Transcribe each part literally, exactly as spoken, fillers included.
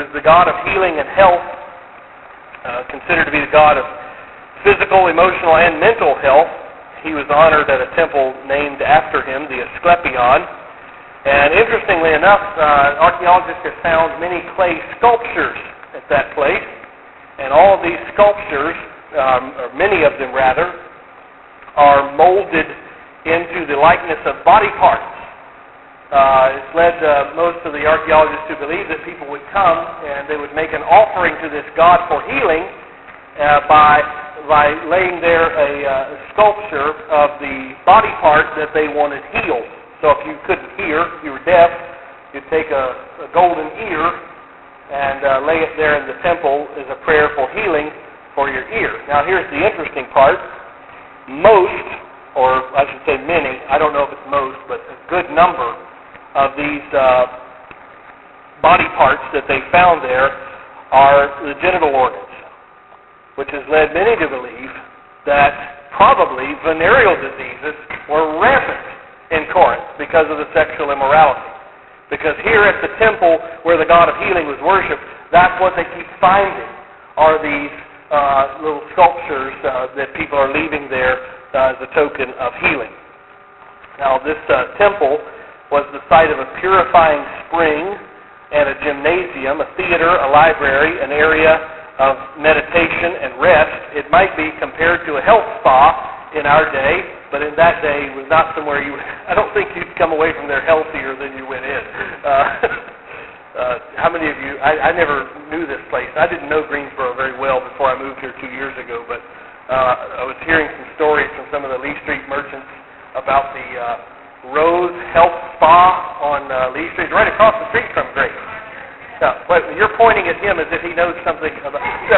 was the god of healing and health, uh, considered to be the god of physical, emotional, and mental health. He was honored at a temple named after him, the Asclepion. And interestingly enough, uh, archaeologists have found many clay sculptures at that place. And all of these sculptures, um, or many of them rather, are molded into the likeness of body parts. Uh, it's led uh, most of the archaeologists to believe that people would come and they would make an offering to this god for healing uh, by by laying there a uh, sculpture of the body part that they wanted healed. So if you couldn't hear, you were deaf, you'd take a, a golden ear and uh, lay it there in the temple as a prayer for healing for your ear. Now here's the interesting part. Most, or I should say many, I don't know if it's most, but a good number of these uh, body parts that they found there are the genital organs, which has led many to believe that probably venereal diseases were rampant in Corinth because of the sexual immorality. Because here at the temple where the god of healing was worshipped, that's what they keep finding are these uh, little sculptures uh, that people are leaving there uh, as a token of healing. Now this uh, temple was the site of a purifying spring and a gymnasium, a theater, a library, an area of meditation and rest. It might be compared to a health spa in our day, but in that day it was not somewhere you would, I don't think you'd come away from there healthier than you went in. Uh, uh, how many of you, I, I never knew this place. I didn't know Greensboro very well before I moved here two years ago, but uh, I was hearing some stories from some of the Lee Street merchants about the uh, Rose Health Spa on uh, Lee Street, right across the street from Grace. Now, but you're pointing at him as if he knows something about... Uh,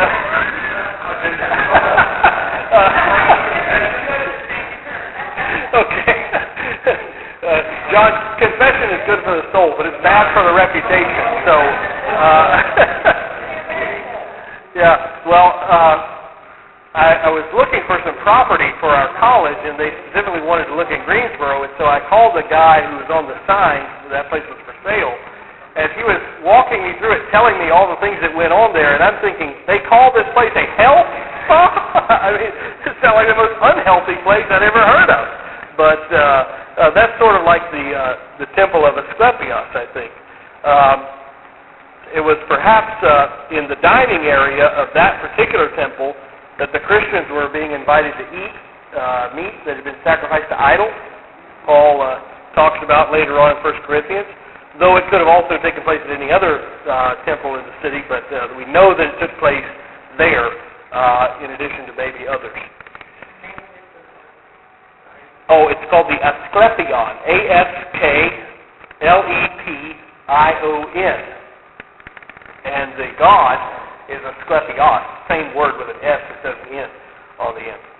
okay. Uh, John, confession is good for the soul, but it's bad for the reputation. So, uh, yeah, well, uh, I, I was looking for some property for our college, and they specifically wanted to look in Greensboro, and so I called the guy who was on the sign, that place was for sale, and he was walking me through it, telling me all the things that went on there, and I'm thinking, they call this place a health spa? I mean, it sounds like the most unhealthy place I'd ever heard of. But uh, uh, that's sort of like the uh, the temple of Asclepios, I think. Um, it was perhaps uh, in the dining area of that particular temple that the Christians were being invited to eat uh, meat that had been sacrificed to idols. Paul uh, talks about later on in First Corinthians. Though it could have also taken place at any other uh, temple in the city, but uh, we know that it took place there uh, in addition to maybe others. Oh, it's called the Asclepion, A S K L E P I O N. And the god is Asclepios, same word with an S instead of an N on the end.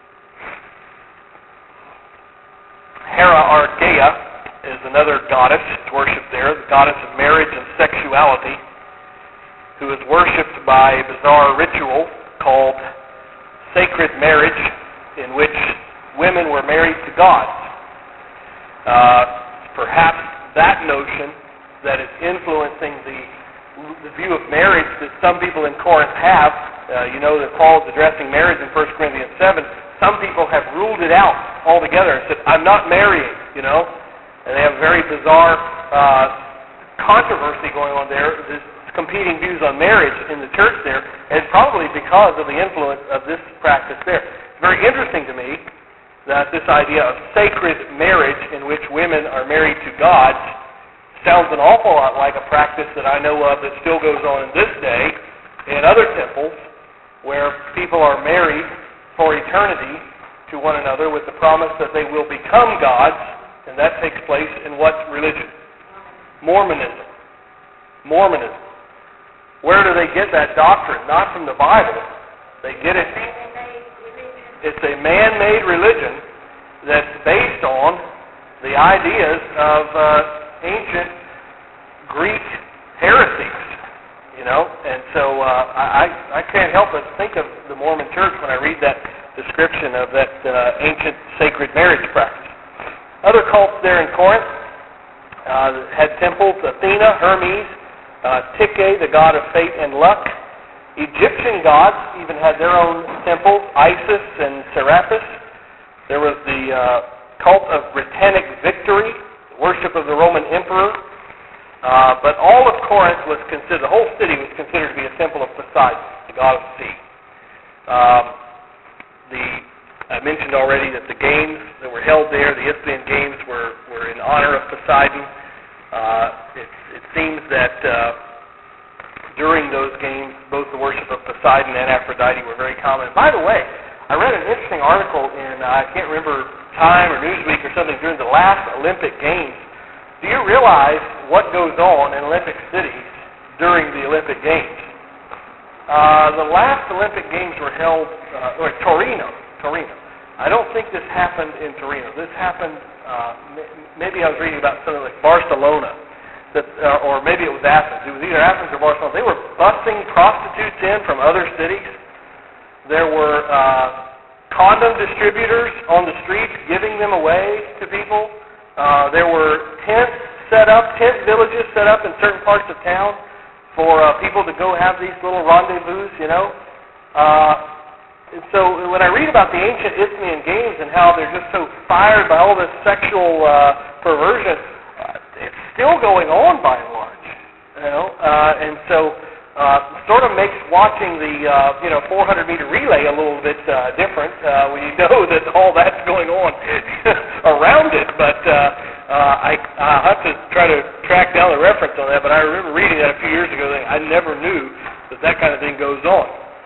Hera Argea is another goddess worshipped there, the goddess of marriage and sexuality, who is worshipped by a bizarre ritual called sacred marriage, in which women were married to gods. Uh, perhaps that notion that is influencing the, the view of marriage that some people in Corinth have. Uh, you know that Paul is addressing marriage in First Corinthians seven. Some people have ruled it out altogether and said, I'm not marrying, you know. And they have very bizarre uh, controversy going on there, this competing views on marriage in the church there, and probably because of the influence of this practice there. It's very interesting to me that this idea of sacred marriage in which women are married to gods sounds an awful lot like a practice that I know of that still goes on in this day in other temples where people are married for eternity to one another with the promise that they will become gods. And that takes place in what religion? Mormonism. Mormonism. Where do they get that doctrine? Not from the Bible. They get it. It's a man-made religion that's based on the ideas of uh, ancient Greek heresies. You know, and so uh, I, I can't help but think of the Mormon Church when I read that description of that uh, ancient sacred marriage practice. Other cults there in Corinth uh, had temples, Athena, Hermes, Uh, Tyche, the god of fate and luck. Egyptian gods even had their own temples, Isis and Serapis. There was the uh, cult of Britannic victory, worship of the Roman emperor. Uh, but all of Corinth was considered, the whole city was considered to be a temple of Poseidon, the god of the sea. Um, the, I mentioned already that the games that were held there, the Isthmian games, were, were in honor of Poseidon. Uh, it, it seems that uh, during those games, both the worship of Poseidon and Aphrodite were very common. And by the way, I read an interesting article in, uh, I can't remember, Time or Newsweek or something, during the last Olympic Games. Do you realize what goes on in Olympic cities during the Olympic Games? Uh, the last Olympic Games were held, uh, or Torino, Torino. I don't think this happened in Torino. This happened, uh, maybe I was reading about something like Barcelona. That, uh, or maybe it was Athens. It was either Athens or Barcelona. They were busing prostitutes in from other cities. There were uh, condom distributors on the streets giving them away to people. Uh, there were tents set up, tent villages set up in certain parts of town for uh, people to go have these little rendezvous, you know. Uh, and so when I read about the ancient Isthmian games and how they're just so fired by all this sexual uh, perversion, it's still going on by and large, you know, uh, and so uh, sort of makes watching the uh, you know four hundred meter relay a little bit uh, different uh, when you know that all that's going on around it. But uh, uh, I I have to try to track down the reference on that. But I remember reading that a few years ago. That I never knew that that kind of thing goes on.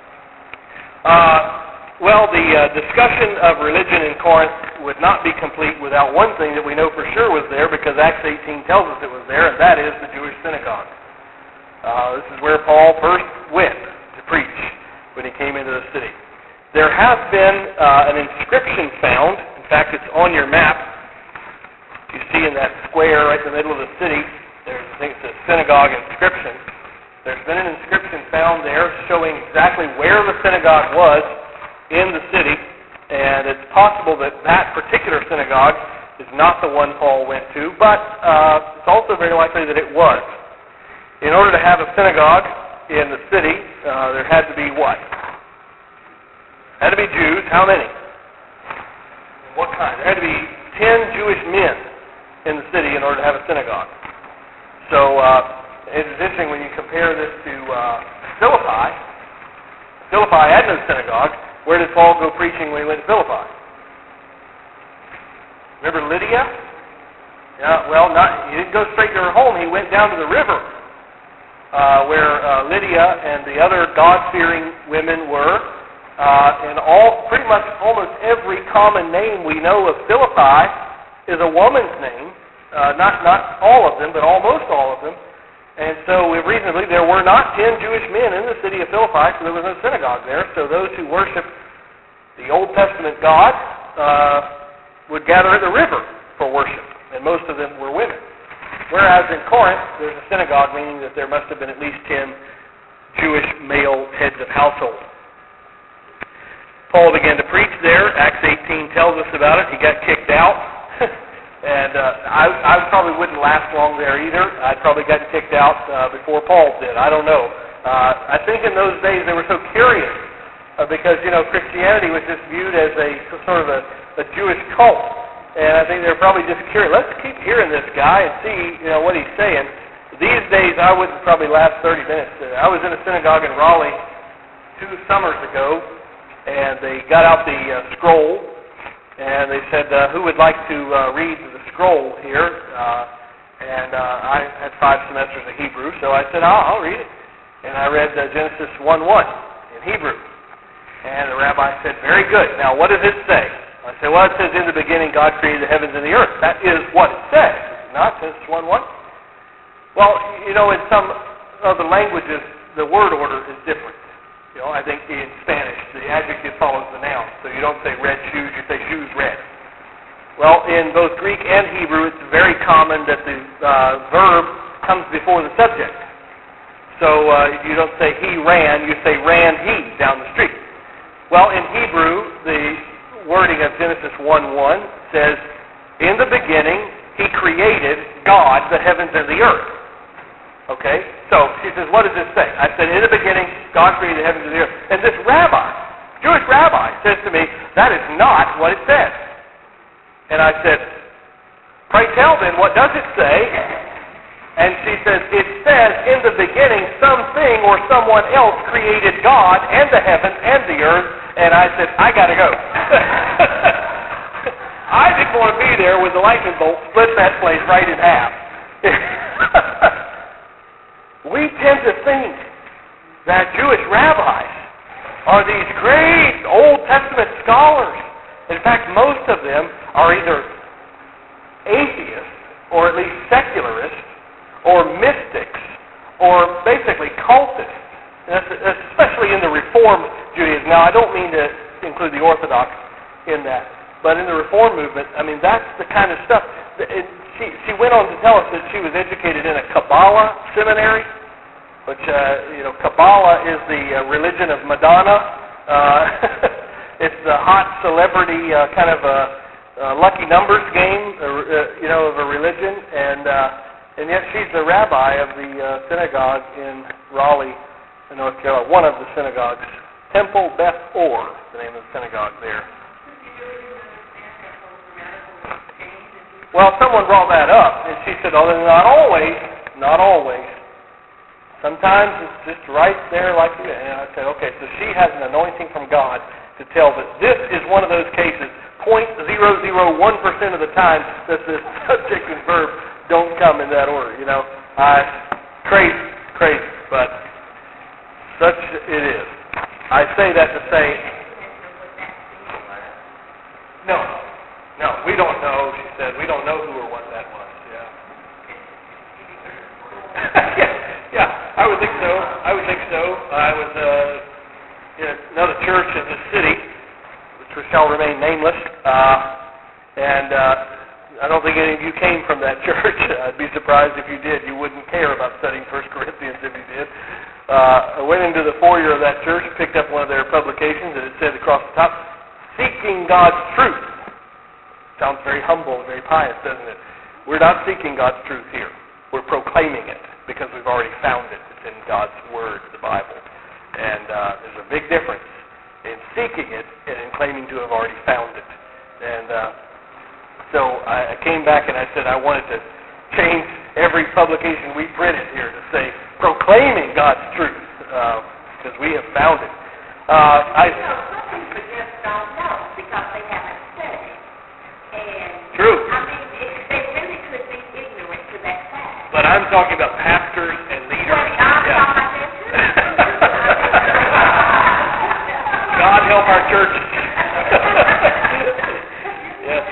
Uh, well, the uh, discussion of religion in Corinth would not be complete without one thing that we know for sure was there, because Acts eighteen tells us it was there, and that is the Jewish synagogue. Uh, this is where Paul first went to preach when he came into the city. There has been uh, an inscription found. In fact, it's on your map. You see in that square right in the middle of the city, there's, I think it's a synagogue inscription. There's been an inscription found there showing exactly where the synagogue was in the city. And it's possible that that particular synagogue is not the one Paul went to, but uh, it's also very likely that it was. In order to have a synagogue in the city, uh, there had to be what? Had to be Jews. How many? What kind? There had to be ten Jewish men in the city in order to have a synagogue. So uh, it's interesting when you compare this to uh, Philippi. Philippi had no synagogue. Where did Paul go preaching when he went to Philippi? Remember Lydia? Yeah, well, not, he didn't go straight to her home. He went down to the river uh, where uh, Lydia and the other God-fearing women were. Uh, and all, pretty much almost every common name we know of Philippi is a woman's name. Uh, not, not all of them, but almost all of them. And so we reasonably, there were not ten Jewish men in the city of Philippi, so there was no synagogue there. So those who worshiped the Old Testament God uh, would gather at the river for worship, and most of them were women. Whereas in Corinth, there's a synagogue, meaning that there must have been at least ten Jewish male heads of household. Paul began to preach there. Acts eighteen tells us about it. He got kicked out. And uh, I, I probably wouldn't last long there either. I'd probably gotten kicked out uh, before Paul did. I don't know. Uh, I think in those days they were so curious uh, because, you know, Christianity was just viewed as a sort of a, a Jewish cult. And I think they were probably just curious. Let's keep hearing this guy and see, you know, what he's saying. These days I wouldn't probably last thirty minutes. Uh, I was in a synagogue in Raleigh two summers ago, and they got out the uh, scroll. And they said, uh, who would like to uh, read the scroll here? Uh, and uh, I had five semesters of Hebrew, so I said, I'll, I'll read it. And I read uh, Genesis one one in Hebrew. And the rabbi said, very good. Now, what does it say? I said, well, it says, in the beginning, God created the heavens and the earth. That is what it says. Is it not? Genesis one one? Well, you know, in some other languages, the word order is different. You know, I think in Spanish, the adjective follows the noun. So you don't say red shoes, you say shoes red. Well, in both Greek and Hebrew, it's very common that the uh, verb comes before the subject. So uh, you don't say he ran, you say ran he down the street. Well, in Hebrew, the wording of Genesis one one says, in the beginning, he created God, the heavens and the earth. Okay? So she says, what does this say? I said, in the beginning, God created the heavens and the earth. And this rabbi, Jewish rabbi, says to me, that is not what it says. And I said, pray tell then, what does it say? And she says, it says, in the beginning, something or someone else created God and the heavens and the earth. And I said, I got to go. I didn't want to be there with the lightning bolt, split that place right in half. We tend to think that Jewish rabbis are these great Old Testament scholars. In fact, most of them are either atheists, or at least secularists, or mystics, or basically cultists, especially in the Reformed Judaism. Now, I don't mean to include the Orthodox in that, but in the Reform movement, I mean, that's the kind of stuff. It, she, she went on to tell us that she was educated in a Kabbalah seminary, which, uh, you know, Kabbalah is the uh, religion of Madonna. Uh, it's the hot celebrity uh, kind of a, a lucky numbers game, uh, you know, of a religion, and uh, and yet she's the rabbi of the uh, synagogue in Raleigh, North Carolina, one of the synagogues. Temple Beth Or, the name of the synagogue there. Well, someone brought that up, and she said, oh, not always, not always. Sometimes it's just right there like you. And I said, okay, so she has an anointing from God to tell that this is one of those cases, zero point zero zero one percent of the time that the subject and verb don't come in that order, you know. I, crazy, crazy, but such it is. I say that to say, no, no, we don't know, she said. We don't know who or what that was, yeah. yeah, yeah, I would think so. I would think so. I was uh, in another church in the city, which shall remain nameless, uh, and uh, I don't think any of you came from that church. I'd be surprised if you did. You wouldn't care about studying First Corinthians if you did. Uh, I went into the foyer of that church, picked up one of their publications, and it said across the top, Seeking God's Truth. Sounds very humble and very pious, doesn't it? We're not seeking God's truth here. We're proclaiming it because we've already found it. It's in God's Word, the Bible. And uh, there's a big difference in seeking it and in claiming to have already found it. And uh, so I, I came back and I said I wanted to change every publication we printed here to say proclaiming God's truth because uh, we have found it. Uh, I, you know, some people just don't know because they haven't studied. And true. I mean, it, they really could be ignorant to that fact. But I'm talking about pastors and leaders. Well, I'm yeah. talking about that too. God help our churches. Yes.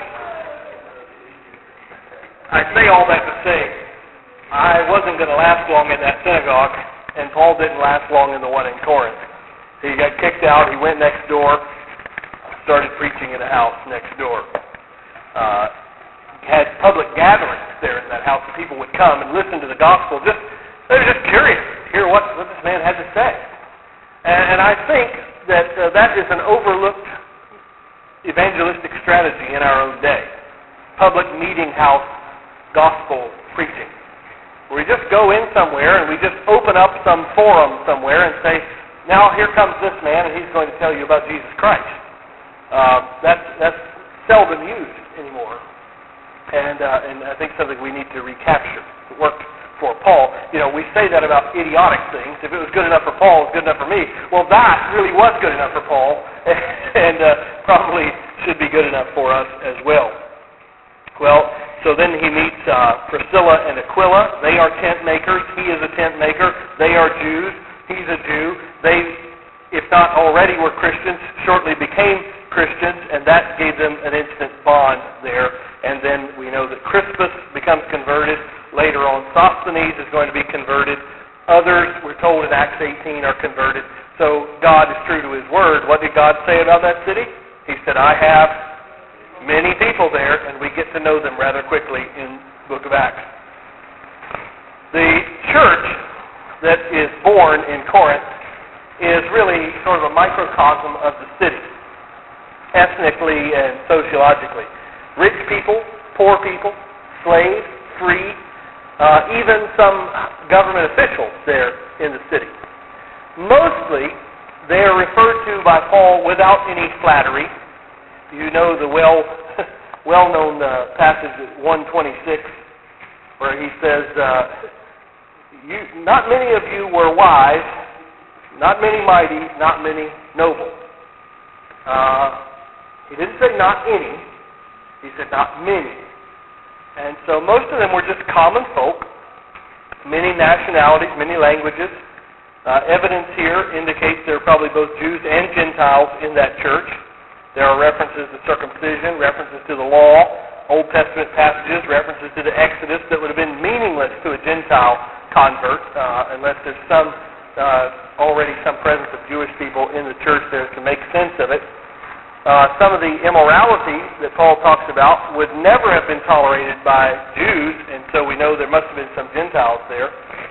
I say all that to say, I wasn't going to last long in that synagogue, and Paul didn't last long in the one in Corinth. He got kicked out. He went next door, started preaching in a house next door. Uh, had public gatherings there in that house, and people would come and listen to the gospel. Just they were just curious to hear what, what this man had to say. And, and I think that uh, that is an overlooked evangelistic strategy in our own day. Public meeting house gospel preaching. Where we just go in somewhere and we just open up some forum somewhere and say, now here comes this man and he's going to tell you about Jesus Christ. Uh, that's, that's seldom used anymore. And, uh, and I think something we need to recapture. It worked for Paul. You know, we say that about idiotic things. If it was good enough for Paul, it was good enough for me. Well, that really was good enough for Paul and uh, probably should be good enough for us as well. Well, so then he meets uh, Priscilla and Aquila. They are tent makers. He is a tent maker. They are Jews. He's a Jew. They, if not already were Christians, shortly became Christians, and that gave them an instant bond there. And then we know that Crispus becomes converted. Later on, Sosthenes is going to be converted. Others, we're told in Acts eighteen, are converted. So God is true to His Word. What did God say about that city? He said, I have many people there, and we get to know them rather quickly in the book of Acts. The church that is born in Corinth is really sort of a microcosm of the city, ethnically and sociologically. Rich people, poor people, slave, free, uh, even some government officials there in the city. Mostly, they are referred to by Paul without any flattery. You know the well, well-known uh, passage at one twenty-six, where he says, uh, you, not many of you were wise, not many mighty, not many noble. Uh, he didn't say not any, he said not many. And so most of them were just common folk, many nationalities, many languages. Uh, evidence here indicates there are probably both Jews and Gentiles in that church. There are references to circumcision, references to the law, Old Testament passages, references to the Exodus that would have been meaningless to a Gentile convert uh, unless there's some uh, already some presence of Jewish people in the church there to make sense of it. Uh, some of the immorality that Paul talks about would never have been tolerated by Jews, and so we know there must have been some Gentiles there.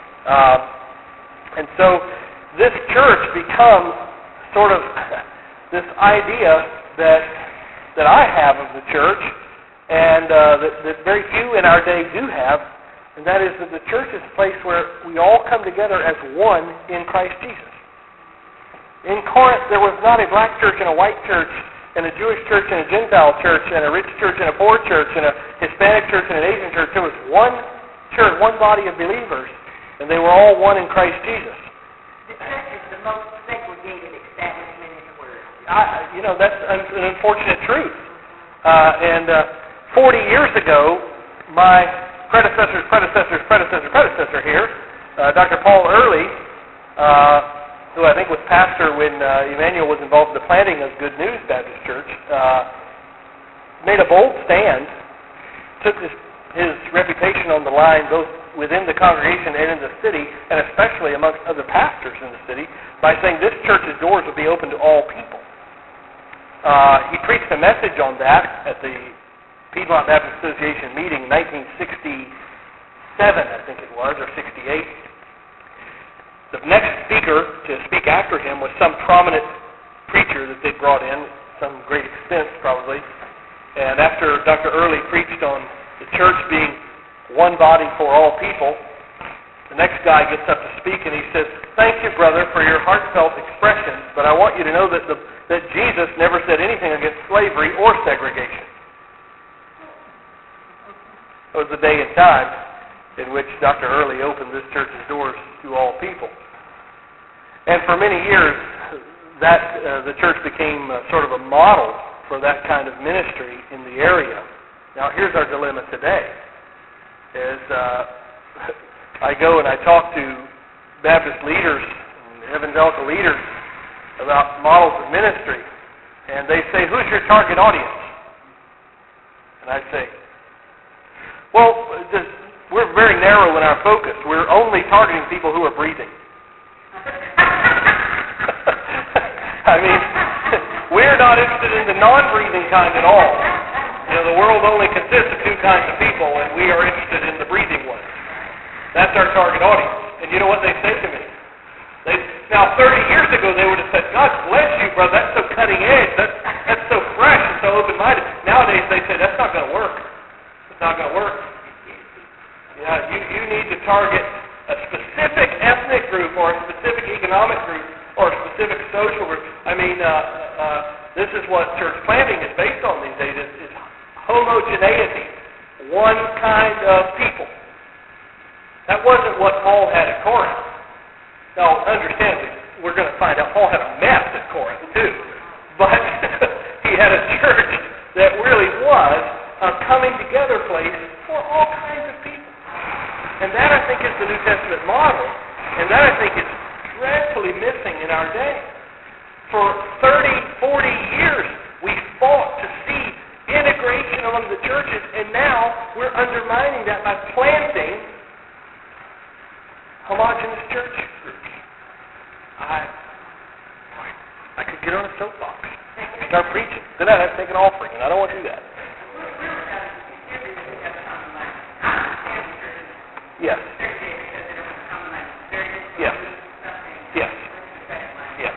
Uh, and so this church becomes sort of this idea that that I have of the church, and uh, that, that very few in our day do have, and that is that the church is a place where we all come together as one in Christ Jesus. In Corinth, there was not a black church and a white church, and a Jewish church and a Gentile church, and a rich church and a poor church, and a Hispanic church and an Asian church. There was one church, one body of believers, and they were all one in Christ Jesus. The church is the most segregated establishment in the world. I, you know, that's an, an unfortunate truth. Uh, and uh, forty years ago, my predecessor's predecessor's predecessor predecessor here, uh, Doctor Paul Early, uh, who I think was pastor when uh, Emmanuel was involved in the planting of Good News Baptist Church, uh, made a bold stand, took his, his reputation on the line both within the congregation and in the city, and especially amongst other pastors in the city, by saying this church's doors will be open to all people. Uh, he preached a message on that at the Piedmont Baptist Association meeting in nineteen sixty-seven, I think it was, or sixty-eight. The next speaker to speak after him was some prominent preacher that they brought in, some great expense probably. And after Doctor Early preached on the church being one body for all people, the next guy gets up to speak and he says, "Thank you, brother, for your heartfelt expressions, but I want you to know that, the, that Jesus never said anything against slavery or segregation." It was the day and time in which Doctor Early opened this church's doors to all people. And for many years, that uh, the church became uh, sort of a model for that kind of ministry in the area. Now, here's our dilemma today, is uh, I go and I talk to Baptist leaders and evangelical leaders about models of ministry, and they say, "Who's your target audience?" And I say, well, this, we're very narrow in our focus. We're only targeting people who are breathing. I mean, we're not interested in the non-breathing kind at all. You know, the world only consists of two kinds of people, and we are interested in the breathing ones. That's our target audience. And you know what they say to me? They, now, thirty years ago, they would have said, "God bless you, brother. That's so cutting edge. That's, that's so fresh and so open-minded." Nowadays, they say, "That's not going to work. It's not going to work. Yeah, you, you need to target a specific ethnic group or a specific economic group or a specific social group." I mean, uh, uh, this is what church planting is based on these days, is, is homogeneity, one kind of people. That wasn't what Paul had at Corinth. Now, understand, we're going to find out Paul had a mess at Corinth, too. But he had a church that really was a coming together place for all kinds of people. And that, I think, is the New Testament model. And that, I think, is dreadfully missing in our day. For thirty, forty years, we fought to see integration among the churches, and now we're undermining that by planting homogeneous church groups. I, I could get on a soapbox and start preaching. Then I'd have to take an offering, and I don't want to do that. Yes. Yes. Yes. Yes.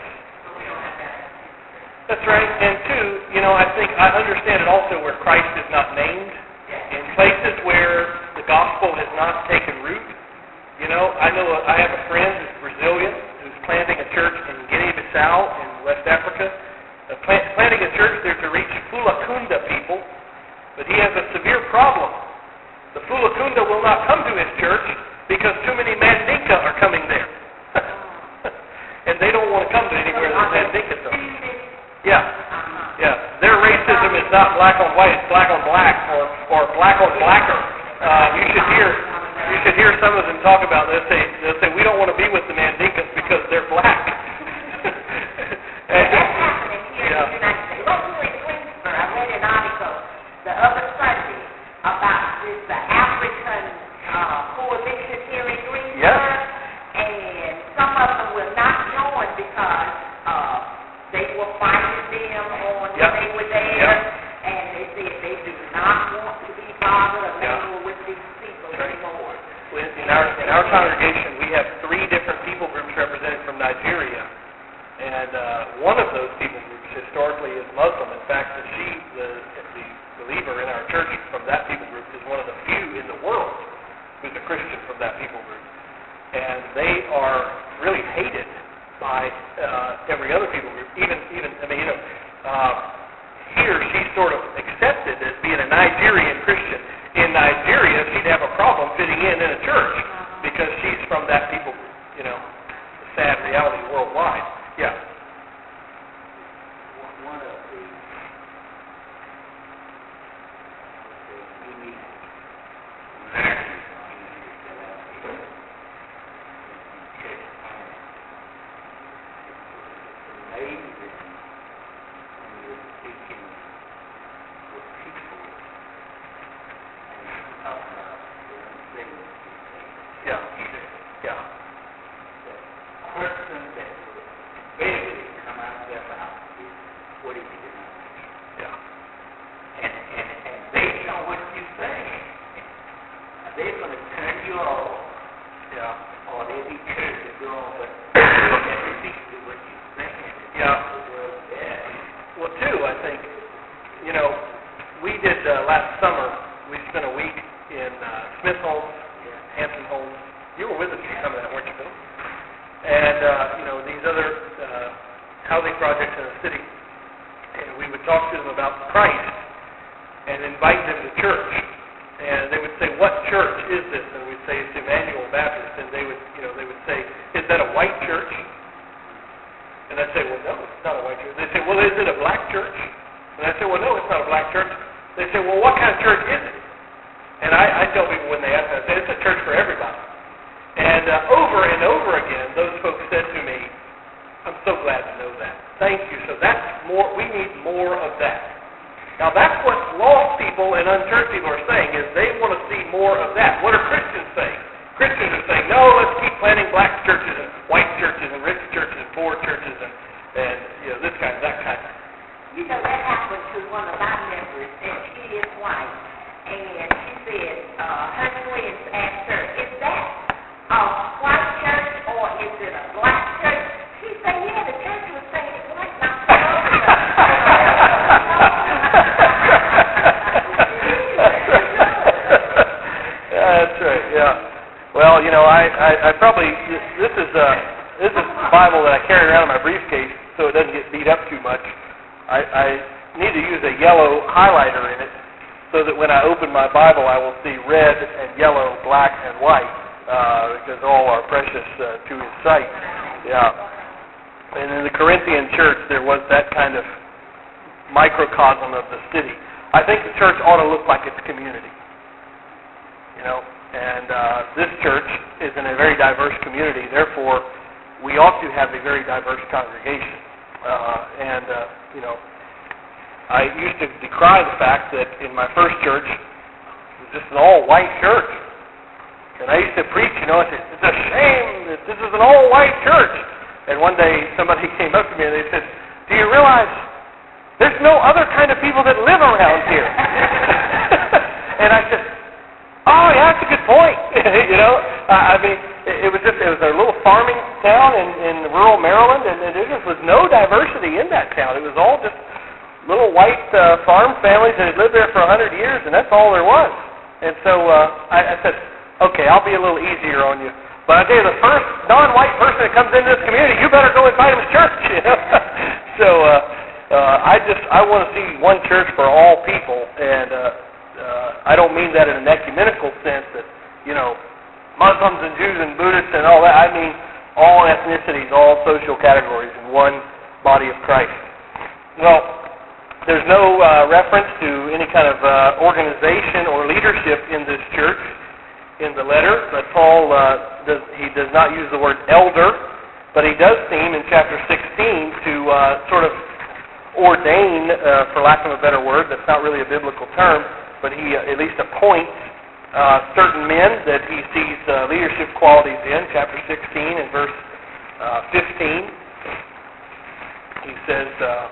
That's right. And two, you know, I think I understand it also where Christ is not named. In places where the gospel has not not taken root. You know, I know a, I have a friend who's Brazilian who's planting a church in Guinea-Bissau in West Africa, uh, plant, planting a church there to reach Fulakunda people, but he has a severe problem. The Fulakunda will not come to his church because too many Mandinka are coming there. And they don't want to come to anywhere that Mandinka are. Yeah. Yeah. Their racism is not black on white, it's black on black or, or black on blacker. Uh, you should hear you should hear some of them talk about this. They, they'll say, we don't want to be with the Mandinkas because they're black. And, that's happening here yeah. in the United States. Locally in Greensboro, I read an article the other Sunday about this the African uh, coalition here in Greensboro. Yes. And some of them will not join because uh, they were fighting them on Yep. when they were there. Yep. And they said they do not want to be bothered or Yeah. mingle with these people That's right. anymore. In our, in our congregation, we have three different people groups represented from Nigeria. And uh, one of those people groups historically is Muslim. In fact, the, she, the, the believer in our church from that people group is one of the few in the world who's a Christian from that people group. And they are really hated by uh, every other people group. Even, even I mean, you know, uh, here she's sort of accepted as being a Nigerian Christian. In Nigeria, she'd have a problem fitting in in a church because she's from that people group. You know, the sad reality worldwide. Yeah. One of the, the unique marriages that I've seen in church home, it's amazing when you're speaking with people and you talk about the uncleanness of Yeah. Yeah. the person that will basically come out of their mouth is what is it? Yeah. And, and, and based on what you say, they're going to turn you off, Yeah. or they'll be cursed to go on, but that speaks to what you're saying. Yeah. The word there. Well, too, I think, you know, we did uh, last summer, we spent a week in uh, Smith Homes, Hampton Homes. You were with us for some of that, weren't you, Bill? And, uh, you know, these other uh, housing projects in the city. And we would talk to them about Christ and invite them to church. And they would say, what church is this? And we'd say, it's Emmanuel Baptist. And they would, you know, they would say, is that a white church? And I'd say, well, no, it's not a white church. They'd say, well, is it a black church? And I'd say, well, no, it's not a black church. They'd say, well, what kind of church is it? And I, I tell people when they ask me, I say, it's a church for everybody. And uh, over and over again, those folks said to me, I'm so glad to know that. Thank you. So that's more, we need more of that. Now that's what lost people and unchurched people are saying, is they want to see more of that. What are Christians saying? Christians are saying, no, let's keep planting black churches and white churches and rich churches and poor churches and, and you know, this kind, that kind. You know, that happened to one of my members, and she is white. And she said, uh, her twins asked her, is that a white church or is it a black church? She said, yeah, the church was saying it's white, not the That's right, yeah. Well, you know, I, I, I probably, this is uh, this is the Bible that I carry around in my briefcase so it doesn't get beat up too much. I, I need to use a yellow highlighter in it so that when I open my Bible I will see red and yellow, black and white, uh, because all are precious uh, to His sight. Yeah. And in the Corinthian church there was that kind of microcosm of the city. I think the church ought to look like its community. You know, and uh, this church is in a very diverse community. Therefore, we ought to have a very diverse congregation. Uh, and, uh, you know, I used to decry the fact that in my first church, it was just an all-white church. And I used to preach, you know, I said, it's a shame that this is an all-white church. And one day somebody came up to me and they said, do you realize there's no other kind of people that live around here? And I said, oh, yeah, that's a good point. You know, uh, I mean, it, it was just, it was a little farming town in, in rural Maryland, and, and there just was no diversity in that town. It was all just little white uh, farm families that had lived there for a hundred years, and that's all there was. And so uh, I, I said, Okay, I'll be a little easier on you. But I tell you, the first non-white person that comes into this community, you better go invite him to church. You know? so uh, uh, I just I want to see one church for all people, and uh, uh, I don't mean that in an ecumenical sense that you know Muslims and Jews and Buddhists and all that. I mean all ethnicities, all social categories in one body of Christ. Well, there's no uh, reference to any kind of uh, organization or leadership in this church in the letter, but Paul uh, does he does not use the word elder, but he does seem in chapter sixteen to uh, sort of ordain, uh, for lack of a better word, that's not really a biblical term, but he uh, at least appoints uh, certain men that he sees uh, leadership qualities in. Chapter sixteen and verse uh, fifteen, he says, uh,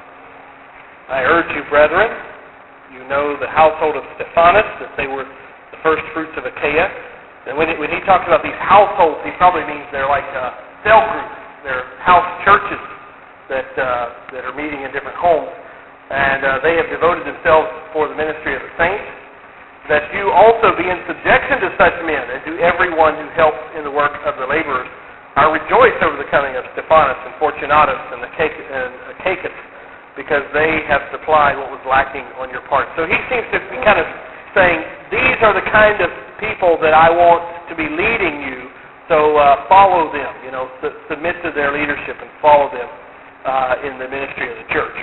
I urge you, brethren, you know the household of Stephanas, that they were the first fruits of Achaia. And when, it, when he talks about these households, he probably means they're like uh, cell groups. They're house churches that uh, that are meeting in different homes. And uh, they have devoted themselves for the ministry of the saints. That you also be in subjection to such men, and to everyone who helps in the work of the laborers. I rejoice over the coming of Stephanas and Fortunatus and Achaicus, because they have supplied what was lacking on your part. So he seems to be kind of saying, these are the kind of people that I want to be leading you, so uh, follow them, you know, su- submit to their leadership and follow them uh, in the ministry of the church.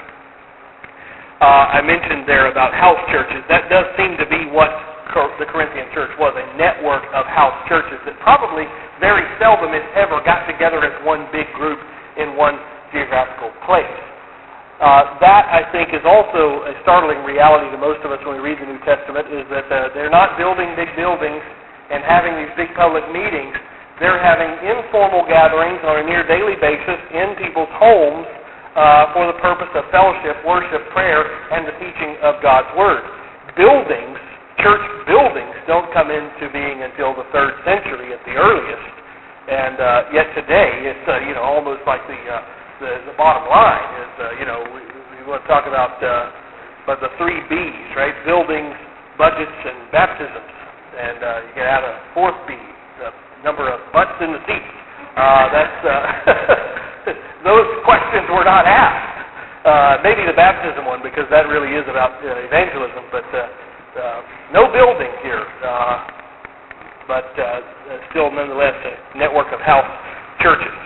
Uh, I mentioned there about house churches. That does seem to be what Cor- the Corinthian church was, a network of house churches that probably very seldom, if ever, got together as one big group in one geographical place. Uh, that, I think, is also a startling reality to most of us when we read the New Testament, is that uh, they're not building big buildings and having these big public meetings. They're having informal gatherings on a near daily basis in people's homes uh, for the purpose of fellowship, worship, prayer, and the teaching of God's Word. Buildings, church buildings, don't come into being until the third century at the earliest. And uh, yet today, it's uh, you know almost like the... Uh, The, the bottom line is, uh, you know, we, we want to talk about uh, but the three B's, right? Buildings, budgets, and baptisms. And uh, you get out a fourth B, the number of butts in the seats. Uh, that's uh, those questions were not asked. Uh, maybe the baptism one, because that really is about uh, evangelism. But uh, uh, no building here. Uh, but uh, still, nonetheless, a network of house churches.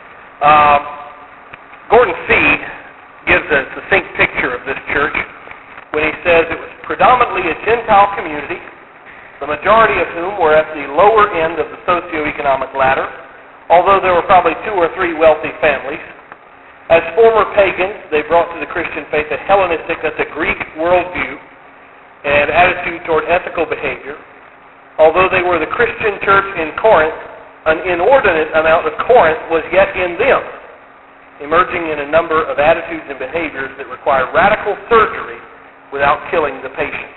Uh, Gordon Fee gives a succinct picture of this church when he says it was predominantly a Gentile community, the majority of whom were at the lower end of the socioeconomic ladder, although there were probably two or three wealthy families. As former pagans, they brought to the Christian faith a Hellenistic, that's a Greek worldview, and attitude toward ethical behavior. Although they were the Christian church in Corinth, an inordinate amount of Corinth was yet in them, emerging in a number of attitudes and behaviors that require radical surgery without killing the patient.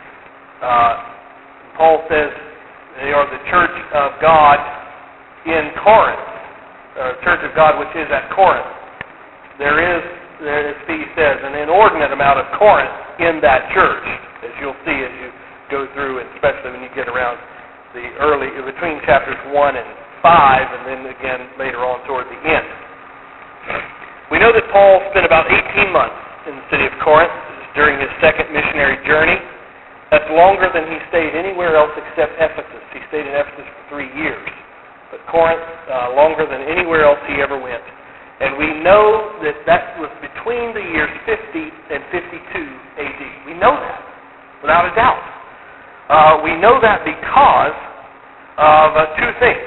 Uh, Paul says they are the church of God in Corinth, or church of God which is at Corinth. There is, there, as Steve says, an inordinate amount of Corinth in that church, as you'll see as you go through, and especially when you get around the early, between chapters one and five, and then again later on toward the end. We know that Paul spent about eighteen months in the city of Corinth during his second missionary journey. That's longer than he stayed anywhere else except Ephesus. He stayed in Ephesus for three years. But Corinth, uh, longer than anywhere else he ever went. And we know that that was between the years fifty and fifty-two A D. We know that, without a doubt. Uh, we know that because of uh, two things.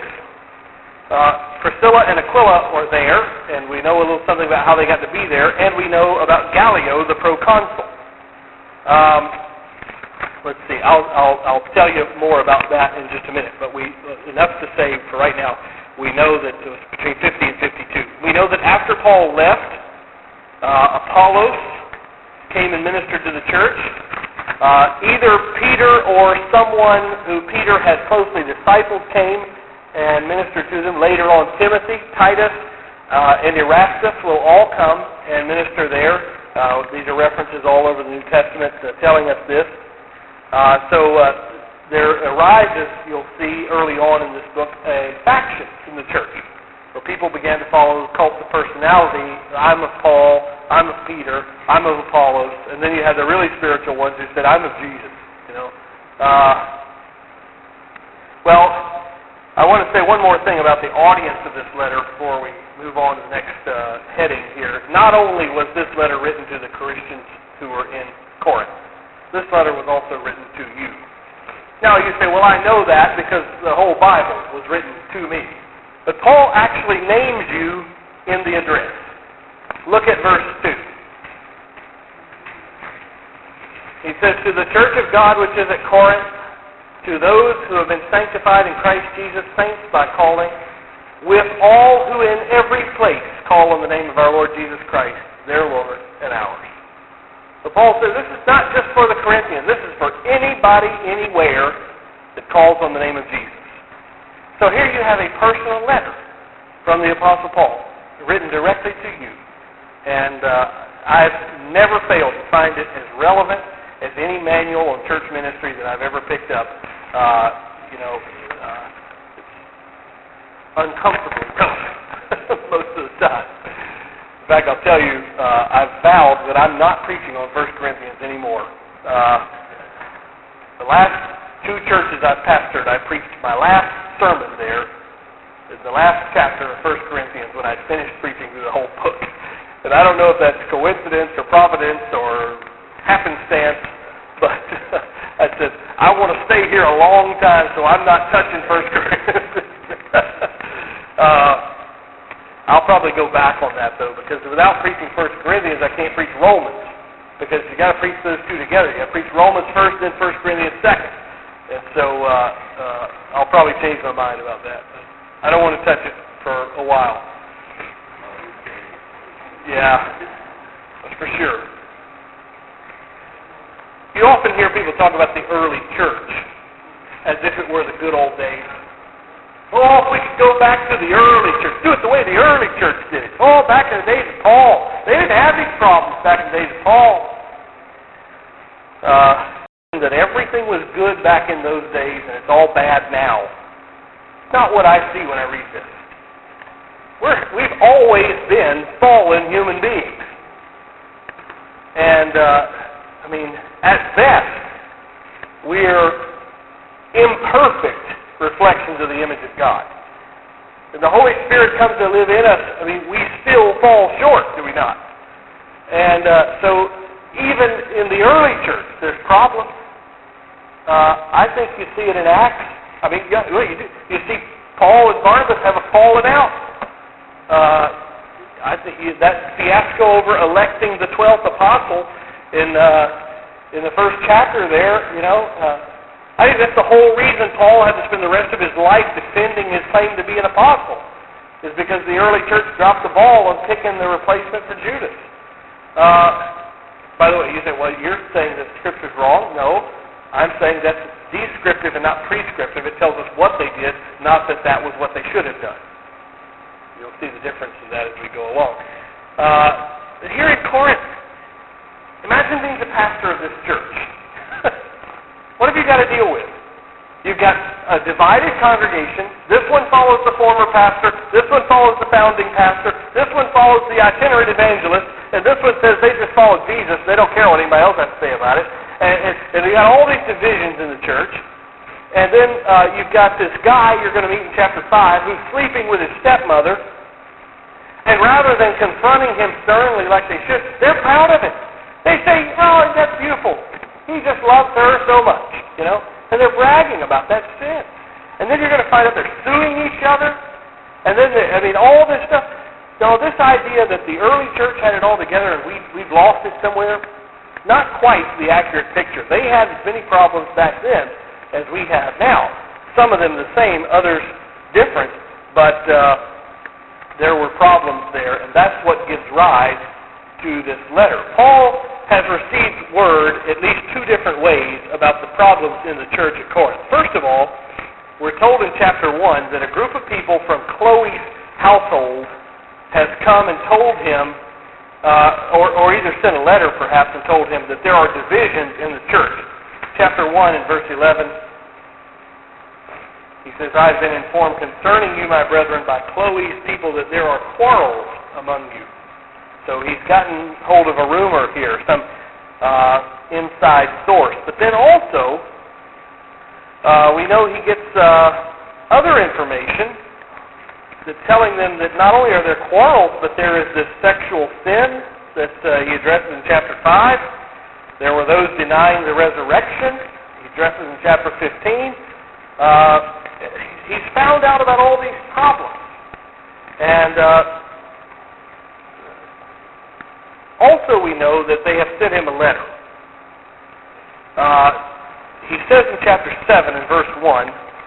Uh, Priscilla and Aquila were there, and we know a little something about how they got to be there, and we know about Gallio, the proconsul. Um, let's see, I'll, I'll, I'll tell you more about that in just a minute, but we enough to say for right now, we know that it was between fifty and fifty-two. We know that after Paul left, uh, Apollos came and ministered to the church. Uh, either Peter or someone who Peter had closely discipled came and ministered to them. Later on, Timothy, Titus, uh, and Erastus will all come and minister there. Uh, these are references all over the New Testament uh, telling us this. Uh, so uh, there arises, you'll see early on in this book, a faction in the church, where people began to follow the cult of personality. I'm of Paul, I'm of Peter, I'm of Apollos, and then you have the really spiritual ones who said, I'm of Jesus. You know. Uh, well, I want to say one more thing about the audience of this letter before we move on to the next uh, heading here. Not only was this letter written to the Christians who were in Corinth, this letter was also written to you. Now you say, well, I know that because the whole Bible was written to me. But Paul actually names you in the address. Look at verse two. He says, to the church of God which is at Corinth, to those who have been sanctified in Christ Jesus, saints by calling, with all who in every place call on the name of our Lord Jesus Christ, their Lord and ours. So Paul says this is not just for the Corinthians. This is for anybody, anywhere that calls on the name of Jesus. So here you have a personal letter from the Apostle Paul, written directly to you. And uh, I've never failed to find it as relevant as any manual on church ministry that I've ever picked up. Uh, you know, uh, it's uncomfortably relevant most of the time. In fact, I'll tell you, uh, I've vowed that I'm not preaching on First Corinthians anymore. Uh, the last two churches I've pastored, I preached my last sermon there in the last chapter of First Corinthians when I finished preaching through the whole book. And I don't know if that's coincidence or providence or happenstance, but I said, I want to stay here a long time, so I'm not touching First Corinthians. uh, I'll probably go back on that, though, because without preaching First Corinthians, I can't preach Romans, because you got to preach those two together. You got to preach Romans first, then First Corinthians second. And so uh, uh, I'll probably change my mind about that. I don't want to touch it for a while. Yeah, that's for sure. You often hear people talk about the early church as if it were the good old days. Oh, if we could go back to the early church, do it the way the early church did it. Oh, back in the days of Paul. They didn't have these problems back in the days of Paul. Uh, that everything was good back in those days and it's all bad now. It's not what I see when I read this. We're, we've always been fallen human beings. And, uh, I mean, at best, we're imperfect reflections of the image of God. And the Holy Spirit comes to live in us, I mean, we still fall short, do we not? And uh, so even in the early church, there's problems. Uh, I think you see it in Acts. I mean, you, you, do, you see Paul and Barnabas have a falling out. Uh, I think you, that fiasco over electing the twelfth apostle in uh, in the first chapter there, you know, uh, I think that's the whole reason Paul had to spend the rest of his life defending his claim to be an apostle, is because the early church dropped the ball on picking the replacement for Judas. Uh, by the way, you say, well, you're saying that Scripture's wrong. No, I'm saying that's descriptive and not prescriptive. It tells us what they did, not that that was what they should have done. You'll see the difference in that as we go along. Uh, here in Corinth, imagine being the pastor of this church. What have you got to deal with? You've got a divided congregation. This one follows the former pastor. This one follows the founding pastor. This one follows the itinerant evangelist. And this one says they just follow Jesus. They don't care what anybody else has to say about it. And, and, and you got all these divisions in the church. And then uh, you've got this guy you're going to meet in chapter five who's sleeping with his stepmother. And rather than confronting him sternly like they should, they're proud of it. They say, oh, that's beautiful. He just loves her so much, you know. And they're bragging about that sin. And then you're going to find out they're suing each other. And then, they, I mean, all this stuff. So this idea that the early church had it all together and we, we've lost it somewhere, not quite the accurate picture. They had as many problems back then as we have now. Some of them the same, others different. But uh, there were problems there, and that's what gives rise to this letter. Paul has received word at least two different ways about the problems in the church at Corinth. First of all, we're told in chapter one that a group of people from Chloe's household has come and told him, uh, or, or either sent a letter perhaps and told him that there are divisions in the church. Chapter one and verse eleven, He says, I've been informed concerning you, my brethren, by Chloe's people that there are quarrels among you. So he's gotten hold of a rumor here, some uh, inside source. But then also, uh, we know he gets uh, other information that's telling them that not only are there quarrels, but there is this sexual sin that uh, he addresses in chapter five. There were those denying the resurrection. He addresses in chapter fifteen. Uh, he's found out about all these problems. And uh, also we know that they have sent him a letter. Uh, he says in chapter seven in verse one,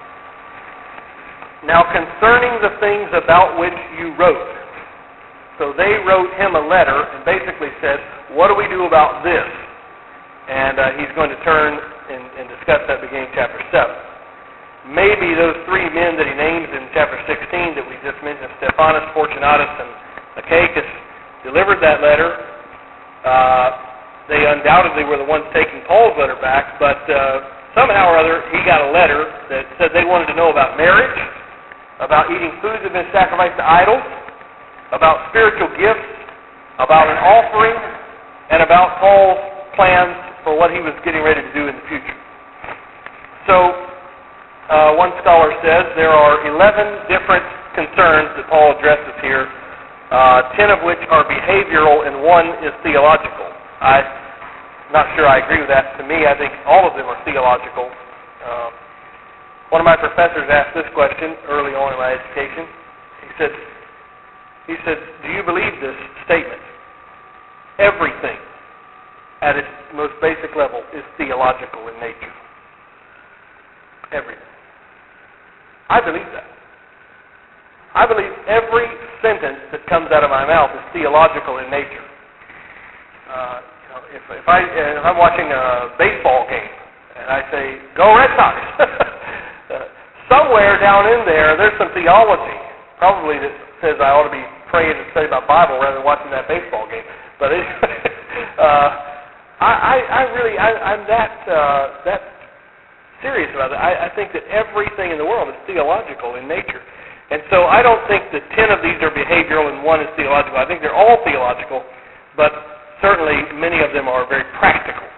now concerning the things about which you wrote. So they wrote him a letter and basically said, what do we do about this? And uh, he's going to turn and, and discuss that beginning chapter seven. Maybe those three men that he names in chapter sixteen that we just mentioned, Stephanus, Fortunatus, and Achaicus, delivered that letter. Uh, they undoubtedly were the ones taking Paul's letter back, but uh, somehow or other he got a letter that said they wanted to know about marriage, about eating foods that have been sacrificed to idols, about spiritual gifts, about an offering, and about Paul's plans for what he was getting ready to do in the future. So, uh, one scholar says there are eleven different concerns that Paul addresses here, uh, ten of which are behavioral and one is theological. I'm not sure I agree with that. To me, I think all of them are theological. Uh, one of my professors asked this question early on in my education. He said, he said, do you believe this statement? Everything at its most basic level is theological in nature. Everything. I believe that. I believe every sentence that comes out of my mouth is theological in nature. Uh, you know, if, if, I, if I'm watching a baseball game and I say, go Red Sox, uh, somewhere down in there, there's some theology, probably that says I ought to be praying and studying about Bible rather than watching that baseball game. But it, uh, I, I, I really, I, I'm that uh, that serious about it. I, I think that everything in the world is theological in nature. And so I don't think that ten of these are behavioral and one is theological. I think they're all theological, but certainly many of them are very practical.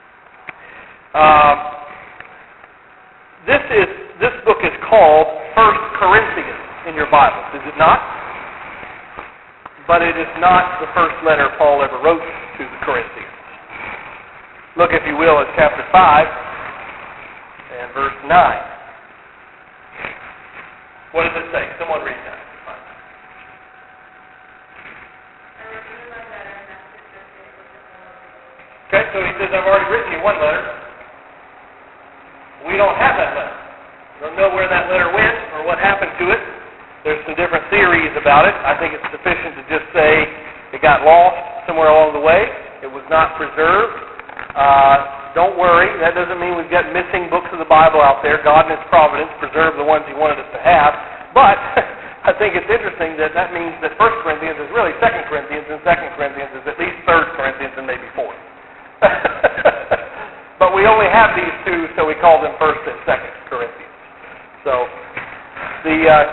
Uh, this is this book is called First Corinthians in your Bibles, is it not? But it is not the first letter Paul ever wrote to the Corinthians. Look, if you will, at chapter five and verse nine. What does it say? Someone read that. Okay, so he says, I've already written you one letter. We don't have that letter. We don't know where that letter went or what happened to it. There's some different theories about it. I think it's sufficient to just say it got lost somewhere along the way. It was not preserved. Uh, don't worry. That doesn't mean we've got missing books of the Bible out there. God in His providence preserved the ones He wanted us to have. But I think it's interesting that that means that First Corinthians is really Second Corinthians, and Second Corinthians is at least Third Corinthians and maybe Fourth. But we only have these two, so we call them First and Second Corinthians. So the uh,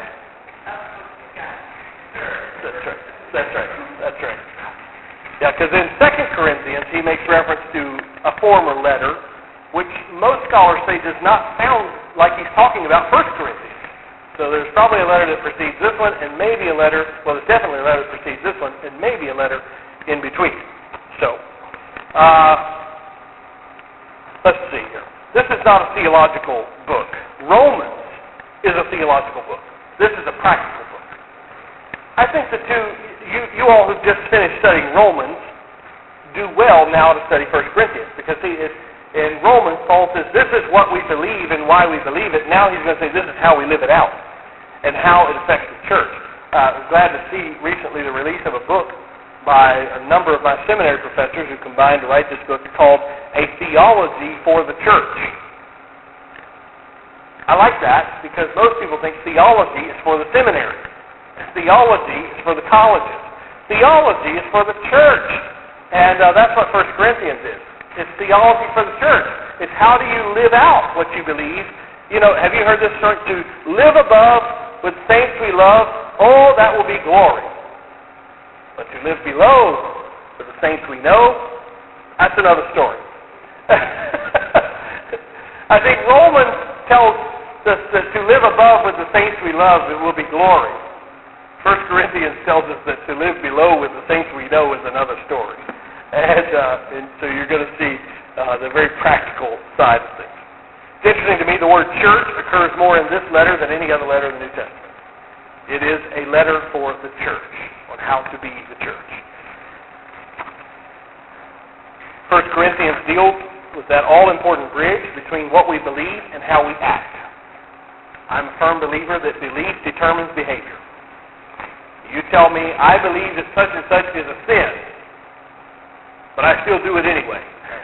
that's right, that's right, that's right. Yeah, because in Second Corinthians he makes reference to a former letter, which most scholars say does not sound like he's talking about First Corinthians. So there's probably a letter that precedes this one, and maybe a letter. Well, there's definitely a letter that precedes this one, and maybe a letter in between. So. Uh, let's see here. This is not a theological book. Romans is a theological book. This is a practical book. I think the two, you, you all who've just finished studying Romans do well now to study First Corinthians, because see, it, in Romans, Paul says, this is what we believe and why we believe it. Now he's going to say, this is how we live it out and how it affects the church. Uh, I'm glad to see recently the release of a book by a number of my seminary professors who combined to write this book called A Theology for the Church. I like that because most people think theology is for the seminary. Theology is for the colleges. Theology is for the church. And uh, that's what First Corinthians is. It's theology for the church. It's how do you live out what you believe You know, have you heard this story? To live above with saints we love, oh, that will be glory. But to live below with the saints we know, that's another story. I think Romans tells us that to live above with the saints we love, it will be glory. First Corinthians tells us that to live below with the saints we know is another story. And, uh, and so you're going to see uh, the very practical side of things. It's interesting to me, the word church occurs more in this letter than any other letter in the New Testament. It is a letter for the church, on how to be the church. First Corinthians deals with that all-important bridge between what we believe and how we act. I'm a firm believer that belief determines behavior. You tell me, I believe that such and such is a sin, but I still do it anyway.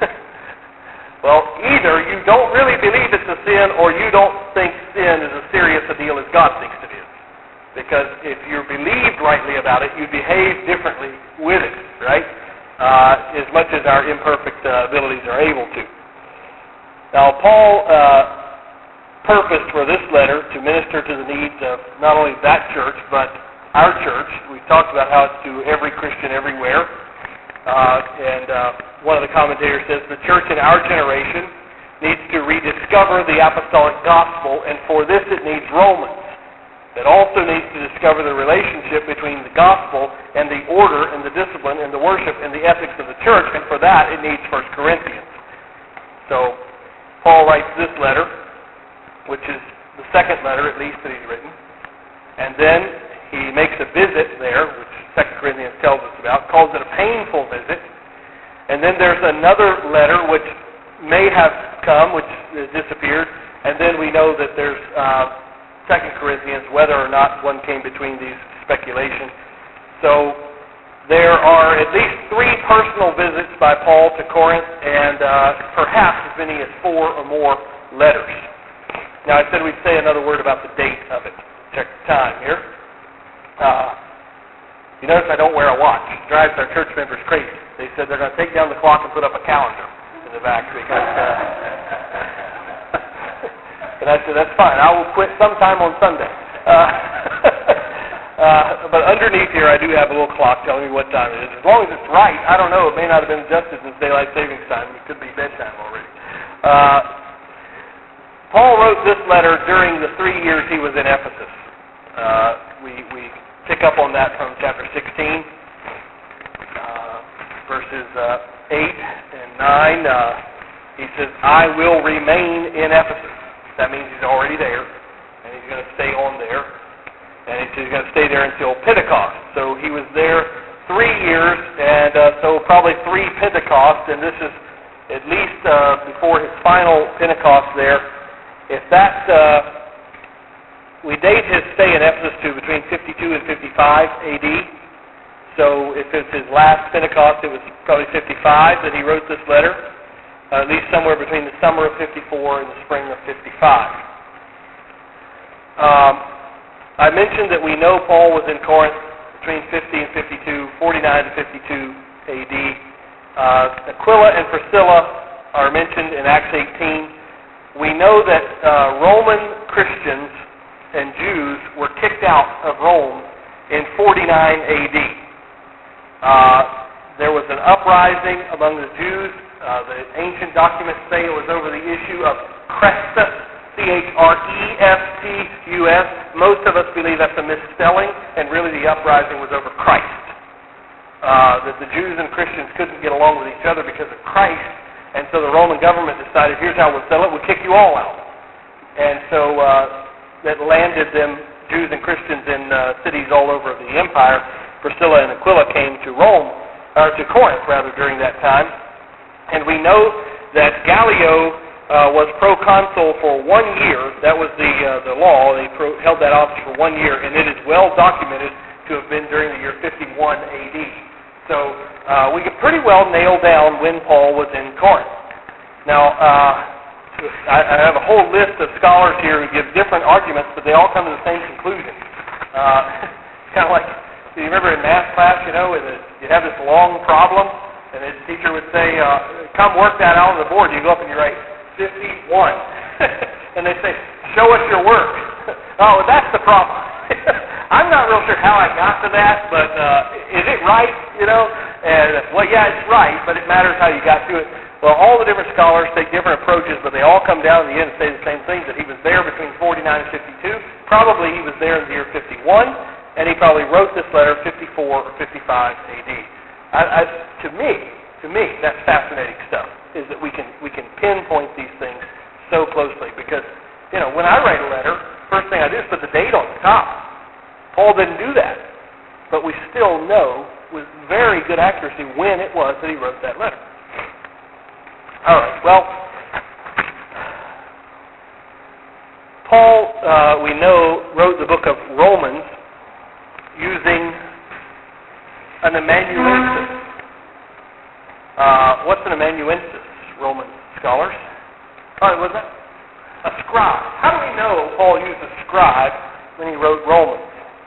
Well, either you don't really believe it's a sin, or you don't think sin is as serious a deal as God thinks it is. Because if you believed rightly about it, you behave differently with it, right? Uh, as much as our imperfect uh, abilities are able to. Now, Paul uh, purposed for this letter to minister to the needs of not only that church, but our church. We've talked about how it's to every Christian everywhere. Uh, and uh, one of the commentators says the church in our generation needs to rediscover the apostolic gospel, and for this it needs Romans. It also needs to discover the relationship between the gospel and the order and the discipline and the worship and the ethics of the church, and for that it needs First Corinthians. So Paul writes this letter, which is the second letter at least that he's written, and then he makes a visit there, which Second Corinthians tells us about, calls it a painful visit, and then there's another letter which may have come, which disappeared, and then we know that there's uh, Second Corinthians, whether or not one came between these, speculation. So there are at least three personal visits by Paul to Corinth, and uh, perhaps as many as four or more letters. Now, I said we'd say another word about the date of it. Check the time here. Uh, you notice I don't wear a watch. It drives our church members crazy. They said they're going to take down the clock and put up a calendar in the back because... Uh, And I said, that's fine. I will quit sometime on Sunday. Uh, uh, but underneath here, I do have a little clock telling me what time it is. As long as it's right, I don't know. It may not have been adjusted since daylight savings time. It could be bedtime already. Uh, Paul wrote this letter during the three years he was in Ephesus. Uh, we, we pick up on that from chapter sixteen, uh, verses uh, eight and nine. Uh, he says, I will remain in Ephesus. That means he's already there, and he's going to stay on there, and he's going to stay there until Pentecost. So he was there three years, and uh, so probably three Pentecosts, and this is at least uh, before his final Pentecost there. If that, uh, we date his stay in Ephesus to between fifty-two and fifty-five A D, so if it's his last Pentecost, it was probably fifty-five that he wrote this letter. Uh, at least somewhere between the summer of fifty-four and the spring of fifty-five. Um, I mentioned that we know Paul was in Corinth between fifty and fifty-two, forty-nine to fifty-two A D. Uh, Aquila and Priscilla are mentioned in Acts eighteen. We know that uh, Roman Christians and Jews were kicked out of Rome in forty-nine A D. Uh, there was an uprising among the Jews. Uh, the ancient documents say it was over the issue of Chrestus, C H R E S T U S. Most of us believe that's a misspelling, and really the uprising was over Christ. Uh, that the Jews and Christians couldn't get along with each other because of Christ, and so the Roman government decided, here's how we'll settle it, we'll kick you all out. And so uh, that landed them, Jews and Christians, in uh, cities all over the empire. Priscilla and Aquila came to Rome, or to Corinth, rather, during that time. And we know that Gallio uh, was proconsul for one year. That was the uh, the law. They pro- held that office for one year, and it is well documented to have been during the year fifty-one A D. So uh, we could pretty well nail down when Paul was in Corinth. Now, uh, I, I have a whole list of scholars here who give different arguments, but they all come to the same conclusion. Uh, kind of like, do you remember in math class, you know, you have this long problem, and the teacher would say, uh, come work that out on the board. You go up and you write fifty-one. And they say, show us your work. Oh, that's the problem. I'm not real sure how I got to that, but uh, is it right, you know? And, well, yeah, it's right, but it matters how you got to it. Well, all the different scholars take different approaches, but they all come down in the end and say the same thing, that he was there between forty-nine and fifty-two. Probably he was there in the year fifty-one, and he probably wrote this letter fifty-four or fifty-five A D. I, I, to me, to me, that's fascinating stuff, is that we can we can pinpoint these things so closely. Because, you know, when I write a letter, first thing I do is put the date on the top. Paul didn't do that, but we still know with very good accuracy when it was that he wrote that letter. All right, well, Paul, uh, we know, wrote the book of Romans using an amanuensis. Uh, what's an amanuensis, Roman scholars? Oh, was that? A scribe. How do we know Paul used a scribe when he wrote Romans?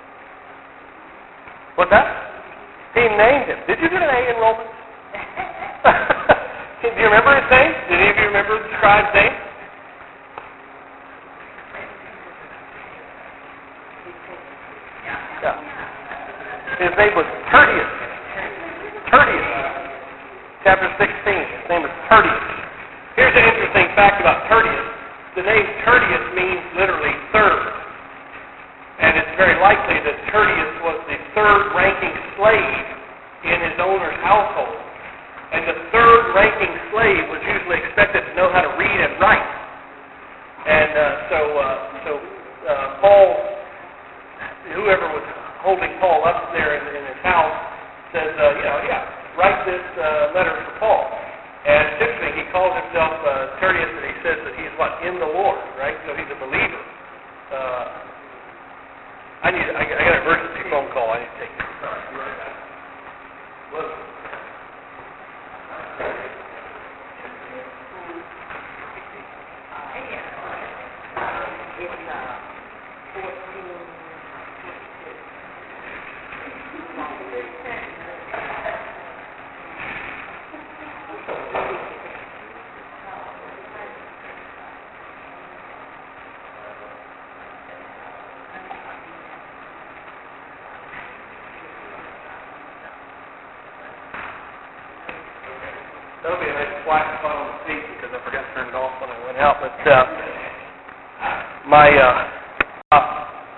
What's that? He named him. Did you get an A in Romans? Do you remember his name? Did any of you remember the scribe's name? Yeah. His name was Tertius. Tertius. Chapter sixteen. His name was Tertius. Here's an interesting fact about Tertius. The name Tertius means literally third. And it's very likely that Tertius was the third-ranking slave in his owner's household. And the third-ranking slave was usually expected to know how to read and write. And uh, so, uh, so uh, Paul, whoever was holding Paul up there in, in his house, says, uh, you know, yeah, write this uh, letter for Paul. And it's interesting, he calls himself uh, Tertius, and he says that he's what? In the Lord, right? So he's a believer. Uh, I need, I, I got an emergency phone call I need to take. Sorry, be right back. Well, that'll be a nice flat spot on the seat because I forgot to turn it off when I went out. But uh, my uh, uh,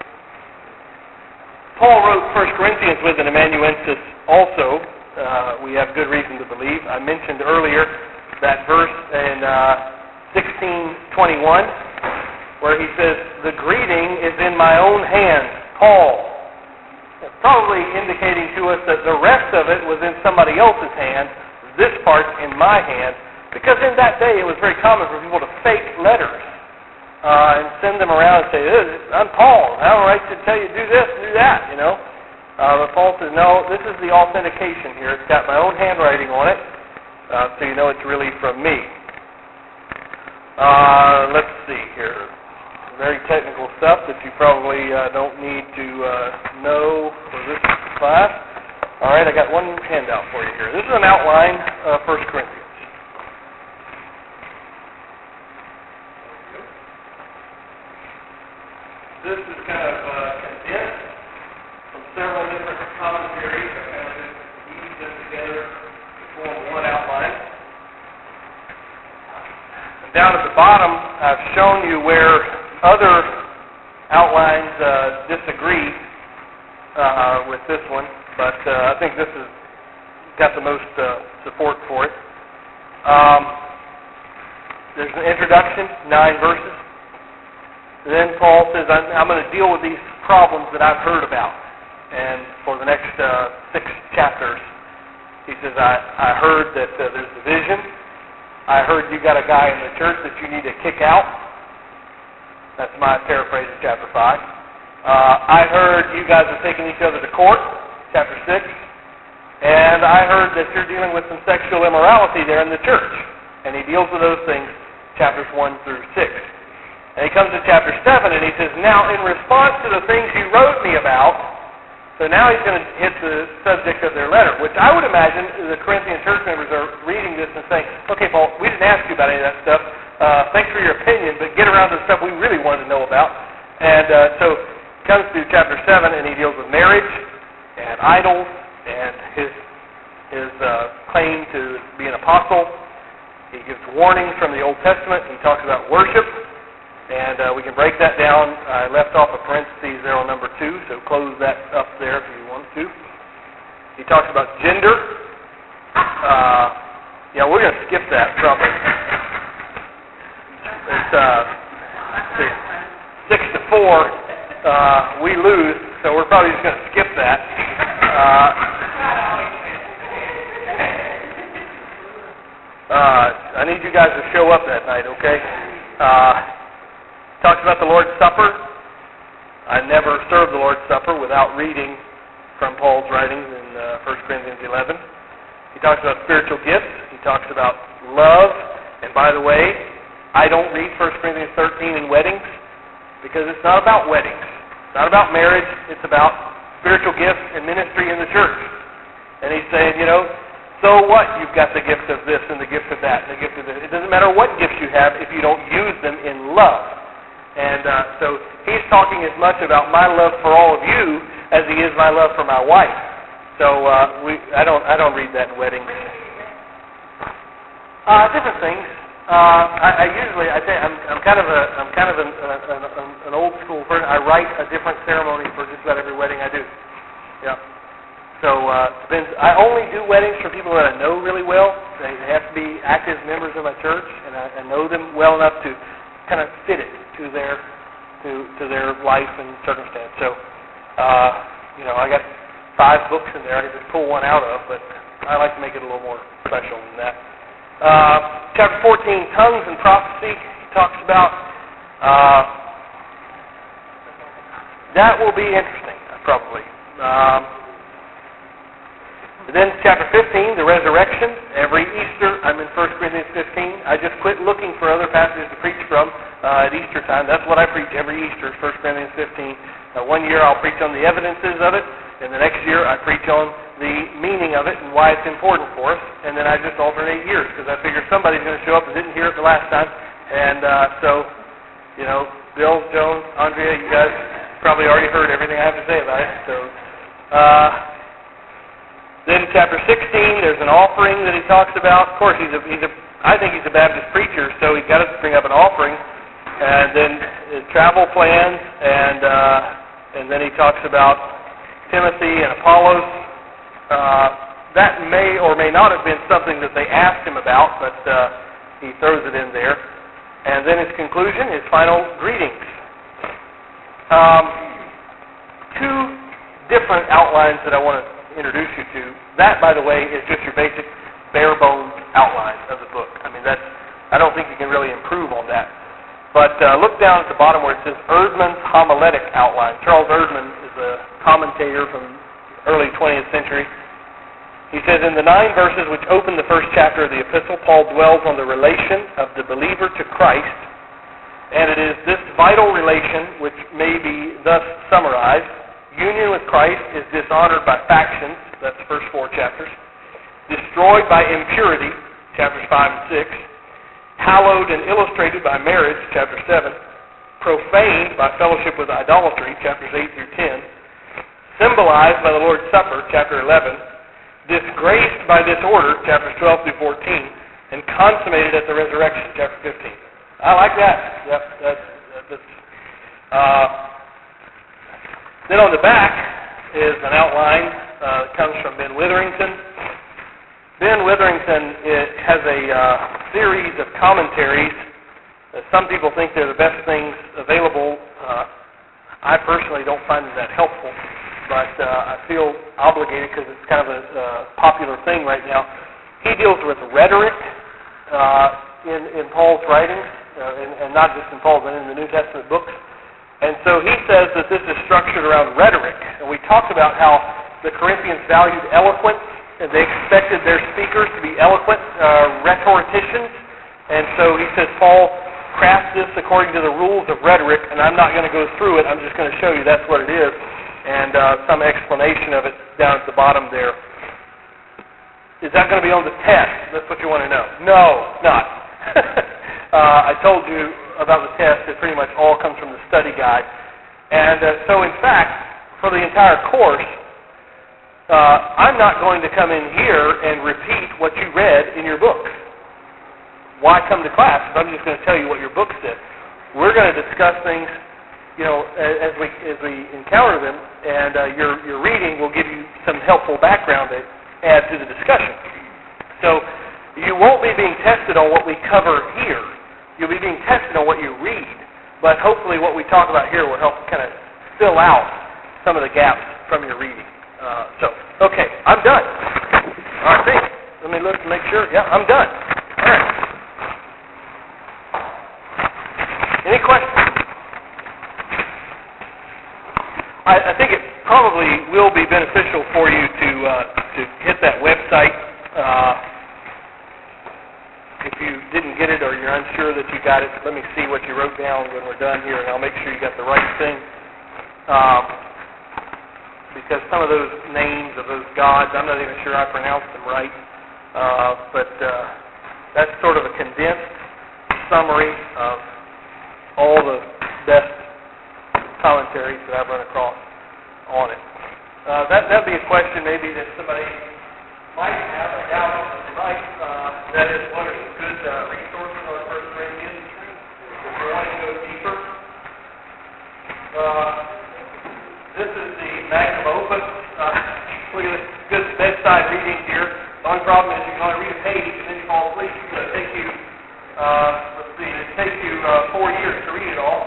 Paul wrote First Corinthians with an amanuensis also. Uh, we have good reason to believe. I mentioned earlier that verse in uh, sixteen twenty-one where he says, "The greeting is in my own hand, Paul." Probably indicating to us that the rest of it was in somebody else's hand. This part in my hand, because in that day it was very common for people to fake letters uh, and send them around and say, "I'm Paul. I have a right to tell you to do this, do that," you know. Uh, but Paul says, "No, this is the authentication here. It's got my own handwriting on it, uh, so you know it's really from me." Uh, let's see here. Very technical stuff that you probably uh, don't need to uh, know for this class. All right, I got one handout for you here. This is an outline of First Corinthians. This is kind of uh, condensed from several different commentaries. I kind of just weaved them together to form one outline. And down at the bottom, I've shown you where other outlines uh, disagree uh, with this one. But uh, I think this has got the most uh, support for it. Um, there's an introduction, nine verses. And then Paul says, I'm, I'm going to deal with these problems that I've heard about. And for the next uh, six chapters, he says, I, I heard that uh, there's division. I heard you got a guy in the church that you need to kick out. That's my paraphrase of chapter five. Uh, I heard you guys are taking each other to court. Chapter six, and I heard that you're dealing with some sexual immorality there in the church. And he deals with those things, chapters one through six. And he comes to chapter seven, and he says, now in response to the things you wrote me about, so now he's going to hit the subject of their letter, which I would imagine the Corinthian church members are reading this and saying, okay, Paul, we didn't ask you about any of that stuff. uh, thanks for your opinion, but get around to the stuff we really wanted to know about. And uh, so he comes to chapter seven, and he deals with marriage and idols and his his uh, claim to be an apostle. He gives warnings from the Old Testament. He talks about worship, and uh, we can break that down. I left off a parentheses there on number two, so close that up there if you want to. He talks about gender. Uh, yeah, we're going to skip that probably. It's uh, see, six to four. Uh, we lose, so we're probably just going to skip that. Uh, uh, I need you guys to show up that night, okay? Uh, talks about the Lord's Supper. I never served the Lord's Supper without reading from Paul's writings in uh, First Corinthians eleven. He talks about spiritual gifts. He talks about love. And by the way, I don't read First Corinthians thirteen in weddings because it's not about weddings. It's not about marriage. It's about spiritual gifts and ministry in the church. And he's saying, you know, so what? You've got the gift of this and the gift of that and the gift of this. It doesn't matter what gifts you have if you don't use them in love. And uh, so he's talking as much about my love for all of you as he is my love for my wife. So uh, we, I don't, I don't read that in weddings. Uh, different things. Uh, I, I usually, I think I'm, I'm kind of a, I'm kind of an, an, an, an old school person. I write a different ceremony for just about every wedding I do. Yeah. So uh, depends. I only do weddings for people that I know really well. They, they have to be active members of my church, and I, I know them well enough to kind of fit it to their, to, to their life and circumstance. So. Uh, you know, I got five books in there I could just pull one out of, but I like to make it a little more special than that. Uh, chapter fourteen, tongues and prophecy, he talks about. Uh, that will be interesting, probably. Um, then chapter fifteen, the resurrection. Every Easter, I'm in First Corinthians fifteen. I just quit looking for other passages to preach from uh, at Easter time. That's what I preach every Easter, First Corinthians fifteen. Uh, one year I'll preach on the evidences of it, and the next year I preach on the meaning of it and why it's important for us, and then I just alternate years because I figure somebody's going to show up and didn't hear it the last time, and uh, so, you know, Bill, Joan, Andrea, you guys probably already heard everything I have to say about it. So, uh, then chapter sixteen, there's an offering that he talks about. Of course, he's a, he's a, I think he's a Baptist preacher, so he's got to bring up an offering, and then uh, travel plans, and uh, and then he talks about Timothy and Apollos. Uh, that may or may not have been something that they asked him about, but uh, he throws it in there. And then his conclusion, his final greetings. Um, two different outlines that I want to introduce you to. That, by the way, is just your basic bare-bones outline of the book. I mean, that's, I don't think you can really improve on that. But uh, look down at the bottom where it says Erdman's homiletic outline. Charles Erdman is a commentator from early twentieth century. He says, in the nine verses which open the first chapter of the epistle, Paul dwells on the relation of the believer to Christ, and it is this vital relation which may be thus summarized. Union with Christ is dishonored by factions, that's the first four chapters, destroyed by impurity, chapters five and six, hallowed and illustrated by marriage, chapter seven, profaned by fellowship with idolatry, chapters eight through ten, symbolized by the Lord's Supper, chapter eleven, disgraced by disorder, chapters twelve through fourteen, and consummated at the resurrection, chapter fifteen. I like that. Yep, that's, that's, uh, then on the back is an outline uh, that comes from Ben Witherington. Ben Witherington it has a uh, series of commentaries. Uh, some people think they're the best things available. Uh, I personally don't find them that helpful, but uh, I feel obligated because it's kind of a uh, popular thing right now. He deals with rhetoric uh, in, in Paul's writings, uh, and, and not just in Paul's, but in the New Testament books. And so he says that this is structured around rhetoric. And we talked about how the Corinthians valued eloquence, and they expected their speakers to be eloquent uh, rhetoricians. And so he says Paul crafts this according to the rules of rhetoric, and I'm not going to go through it. I'm just going to show you that's what it is, and uh, some explanation of it down at the bottom there. Is that going to be on the test? That's what you want to know. No, not. uh, I told you about the test. It pretty much all comes from the study guide. And uh, so, in fact, for the entire course, uh, I'm not going to come in here and repeat what you read in your books. Why come to class if I'm just going to tell you what your book said? We're going to discuss things, you know, as we as we encounter them, and uh, your your reading will give you some helpful background to add to the discussion. So you won't be being tested on what we cover here. You'll be being tested on what you read, but hopefully what we talk about here will help kind of fill out some of the gaps from your reading. Uh, so, okay, I'm done. I think. Let me look to make sure. Yeah, I'm done. All right. Any questions? I, I think it probably will be beneficial for you to uh, to hit that website. Uh, if you didn't get it or you're unsure that you got it, let me see what you wrote down when we're done here, and I'll make sure you got the right thing. Um, because some of those names of those gods, I'm not even sure I pronounced them right, uh, but uh, that's sort of a condensed summary of all the best commentaries that I've run across on it. Uh, that that'd be a question maybe that somebody might have. I doubt it, but they might. Uh, that is, what are some good uh, resources on First Corinthians if we're wanting to go deeper? Uh, this is the magnum opus. Uh, look at this good bedside reading here. The only problem is you can only read a page and then you fall asleep. So it takes you, uh, let's see, it takes you uh, four years to read it all.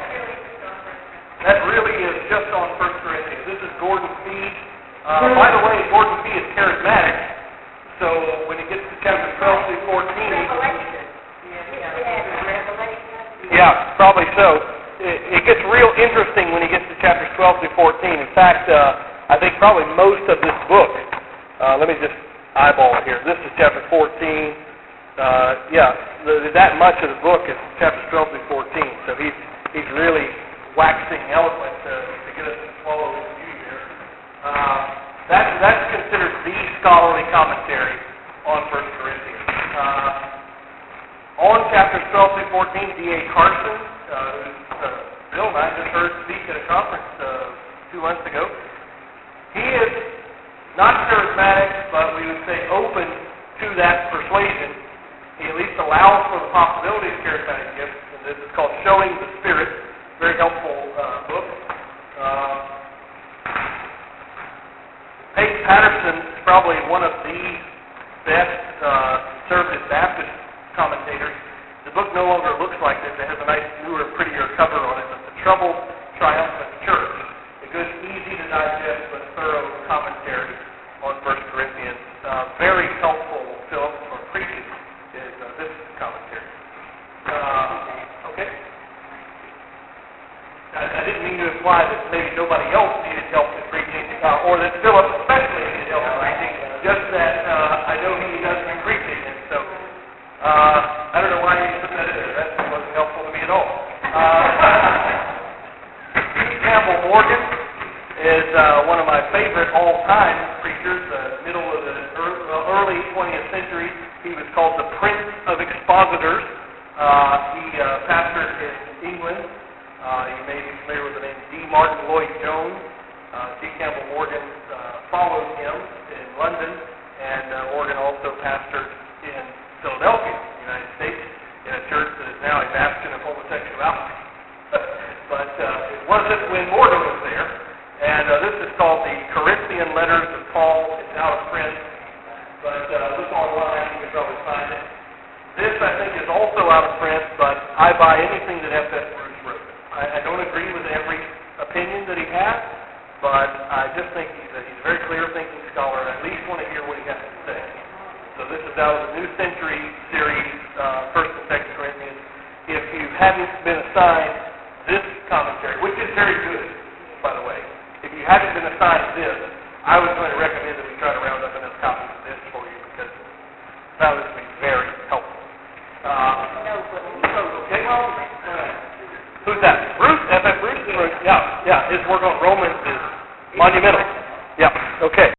That really is just on First Corinthians. This is Gordon Fee. Uh, by the way, Gordon Fee is charismatic, so when he gets to chapter twelve through fourteen... Revelation. Yeah, probably so. It, it gets real interesting when he gets to chapters twelve through fourteen. In fact, uh, I think probably most of this book, uh, let me just eyeball it here. This is chapter fourteen. Uh, yeah, the, that much of the book is chapters twelve through fourteen, so he's, he's really waxing eloquent to, to get us to swallow his view here. Uh, that, that's considered the scholarly commentary on First Corinthians. Uh, on chapters twelve through fourteen, D A Carson, uh, who's uh, Bill and I just heard speak at a conference uh, two months ago, he is not charismatic, but we would say open to that persuasion. He at least allows for the possibility of charismatic gifts, and this is called Showing the Spirit. Very helpful uh, book. Uh, Page Patterson is probably one of the best uh, conservative Baptist commentators. The book no longer looks like this. It has a nice, newer, prettier cover on it. But The Troubled, Triumphant Church. A good, easy to digest but thorough commentary on First Corinthians. Uh, very helpful, Philip, for preaching is uh, this commentary. Uh, okay. I, I didn't mean to imply that maybe nobody else needed help in preaching, uh, or that Philip especially needed help in preaching, just that uh, I know he does some preaching, and so uh, I don't know why you put that in there. That wasn't helpful to me at all. Uh, Steve Campbell Morgan is uh, one of my favorite all-time preachers, uh, middle of the early twentieth century. He was called the Prince of Expositors. Uh, he uh, pastored in England. Uh, you may be familiar with the name D. Martin Lloyd Jones. Uh, D. Campbell Morgan uh, followed him in London, and uh, Morgan also pastored in Philadelphia, United States, in a church that is now a bastion of homosexuality. But uh, it wasn't when Morgan was there. And uh, this is called the Corinthian Letters of Paul. It's out of print, but uh, look online, you can probably find it. This, I think, is also out of print, but I buy anything that F F Bruce wrote. I, I don't agree with every opinion that he has, but I just think he's a, he's a very clear-thinking scholar, and I at least want to hear what he has to say. So this is out of the New Century series, uh, First and Second Corinthians. If you hadn't been assigned this commentary, which is very good, by the way, if you hadn't been assigned this, I was going to recommend that we try to round up enough copies of this for you, because I found this to be very helpful. Uh, okay. Who's that? Bruce? F F Bruce? Yeah, yeah. His work on Romans is monumental. Yeah, okay.